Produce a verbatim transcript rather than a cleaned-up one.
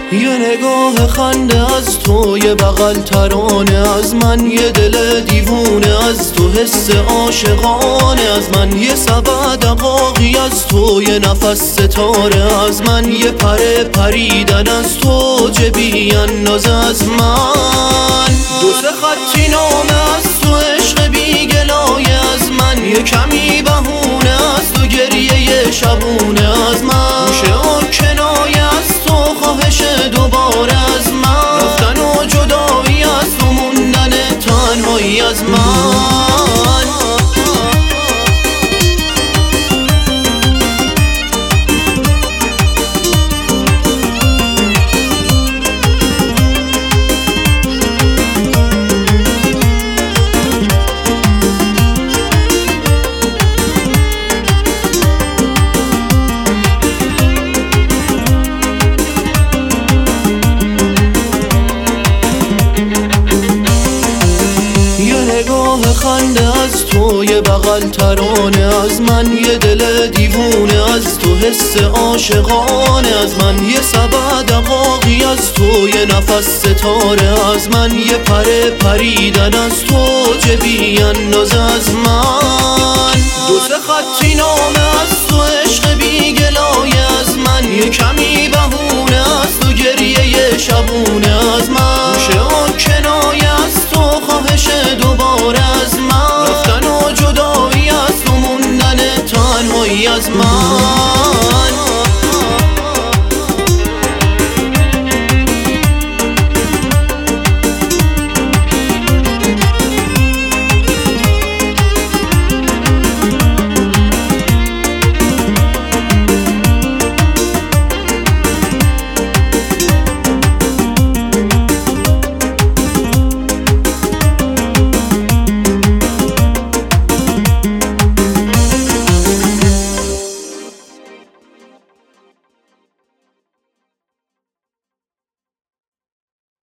یه نگاه خنده از تو، یه بغل ترانه از من، یه دل دیوونه از تو، حس عاشقانه از من، یه سبد دقاقی از تو، یه نفس ستاره از من، یه پر پریدن از تو، جبی انداز از من، دو سه خطی نامه از تو، عشق بی گلایه از من، یه کمی بهونه از تو، گریه یه شبونه از من، گوشه ها کنایه از تو، خواهش دوباره از من، رفتن و جدایی از تو، موندن تنهایی از من. نگاه خنده از تو، یه بغل ترانه از من، یه دل دیوونه از تو، حس عاشقانه از من، یه سبد دقاقی از تو، یه نفس ستاره از من، یه پر پریدن از تو، جبی انداز از من، دو سه خطی نامه